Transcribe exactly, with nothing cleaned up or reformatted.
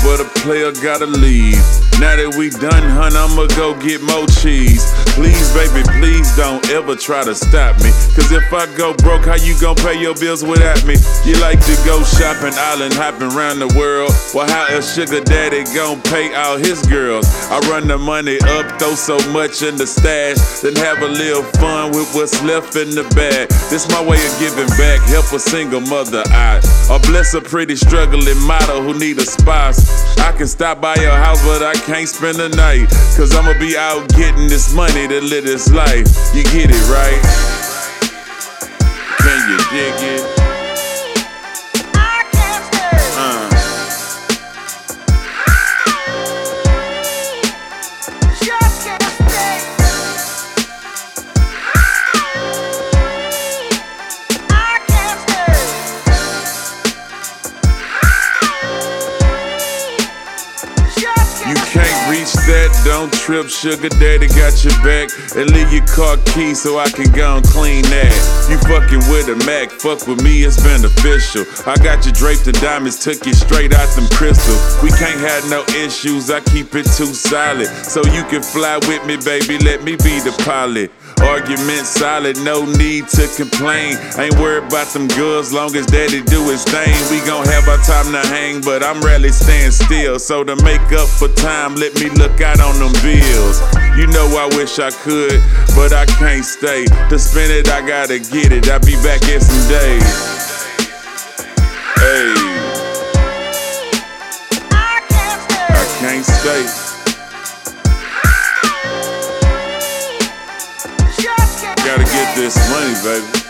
but a player gotta leave. Now that we done, hun, I'ma go get more cheese. Please, baby, please don't ever try to stop me. Cause if I go broke, how you gon' pay your bills without me? You like to go shopping, island hopping around the world. Well, how else sugar daddy gon' pay all his girls? I run the money up, throw so much in the stash, then have a little fun with what's left in the bag. This my way of giving back, help a single mother out, or bless a pretty struggling model who need a spouse. I can stop by your house, but I can't spend the night, cause I'ma be out getting this money to live this life. You get it, right? Can you dig it? Uh. You can't reach that, don't trip, sugar daddy got your back. And leave your car key so I can go and clean that. You fucking with a Mac, fuck with me, it's beneficial. I got you draped in diamonds, took you straight out them crystals. We can't have no issues, I keep it too solid. So you can fly with me, baby, let me be the pilot. Argument solid, no need to complain. Ain't worried about them girls, long as daddy do his thing. We gon' have our time to hang, but I'm rarely staying still. So to make up for time, let me look out on them bills. You know I wish I could, but I can't stay. To spend it, I gotta get it. I'll be back in some days. Hey, I can't stay. Gotta get this money, baby.